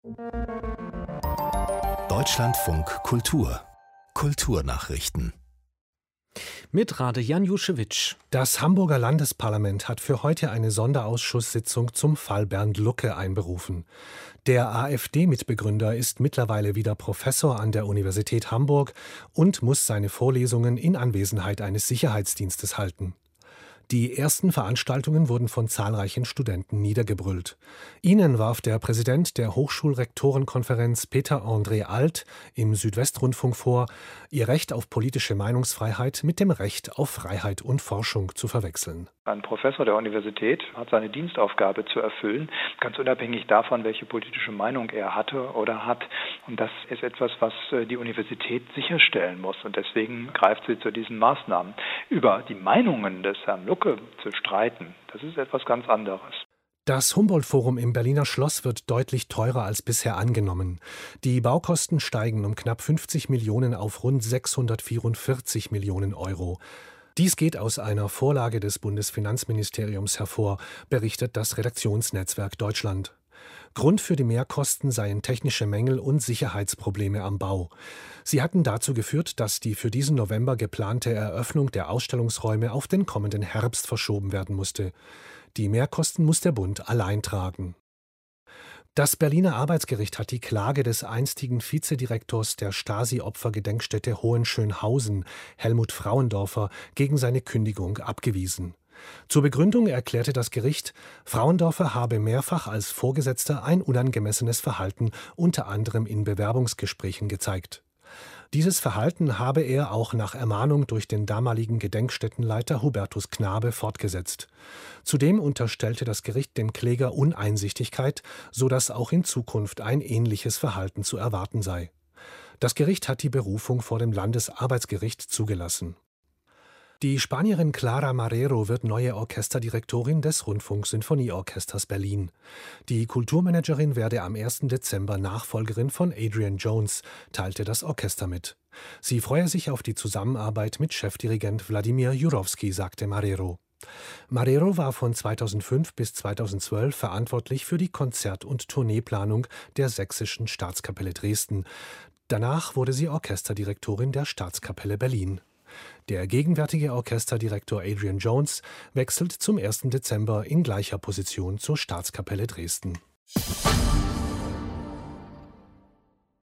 Deutschlandfunk Kultur Kulturnachrichten mit Rade Janjuschewitsch. Das Hamburger Landesparlament hat für heute eine Sonderausschusssitzung zum Fall Bernd Lucke einberufen. Der AfD-Mitbegründer ist mittlerweile wieder Professor an der Universität Hamburg und muss seine Vorlesungen in Anwesenheit eines Sicherheitsdienstes halten. Die ersten Veranstaltungen wurden von zahlreichen Studenten niedergebrüllt. Ihnen warf der Präsident der Hochschulrektorenkonferenz Peter-André Alt im Südwestrundfunk vor, ihr Recht auf politische Meinungsfreiheit mit dem Recht auf Freiheit und Forschung zu verwechseln. Ein Professor der Universität hat seine Dienstaufgabe zu erfüllen, ganz unabhängig davon, welche politische Meinung er hatte oder hat. Und das ist etwas, was die Universität sicherstellen muss. Und deswegen greift sie zu diesen Maßnahmen. Über die Meinungen des Herrn Lucke zu streiten, das ist etwas ganz anderes. Das Humboldt-Forum im Berliner Schloss wird deutlich teurer als bisher angenommen. Die Baukosten steigen um knapp 50 Millionen auf rund 644 Millionen Euro. Dies geht aus einer Vorlage des Bundesfinanzministeriums hervor, berichtet das Redaktionsnetzwerk Deutschland. Grund für die Mehrkosten seien technische Mängel und Sicherheitsprobleme am Bau. Sie hatten dazu geführt, dass die für diesen November geplante Eröffnung der Ausstellungsräume auf den kommenden Herbst verschoben werden musste. Die Mehrkosten muss der Bund allein tragen. Das Berliner Arbeitsgericht hat die Klage des einstigen Vizedirektors der Stasi-Opfer-Gedenkstätte Hohenschönhausen, Helmut Frauendorfer, gegen seine Kündigung abgewiesen. Zur Begründung erklärte das Gericht, Frauendorfer habe mehrfach als Vorgesetzter ein unangemessenes Verhalten, unter anderem in Bewerbungsgesprächen, gezeigt. Dieses Verhalten habe er auch nach Ermahnung durch den damaligen Gedenkstättenleiter Hubertus Knabe fortgesetzt. Zudem unterstellte das Gericht dem Kläger Uneinsichtigkeit, sodass auch in Zukunft ein ähnliches Verhalten zu erwarten sei. Das Gericht hat die Berufung vor dem Landesarbeitsgericht zugelassen. Die Spanierin Clara Marrero wird neue Orchesterdirektorin des Rundfunk-Sinfonieorchesters Berlin. Die Kulturmanagerin werde am 1. Dezember Nachfolgerin von Adrian Jones, teilte das Orchester mit. Sie freue sich auf die Zusammenarbeit mit Chefdirigent Wladimir Jurowski, sagte Marrero. Marrero war von 2005 bis 2012 verantwortlich für die Konzert- und Tourneeplanung der Sächsischen Staatskapelle Dresden. Danach wurde sie Orchesterdirektorin der Staatskapelle Berlin. Der gegenwärtige Orchesterdirektor Adrian Jones wechselt zum 1. Dezember in gleicher Position zur Staatskapelle Dresden.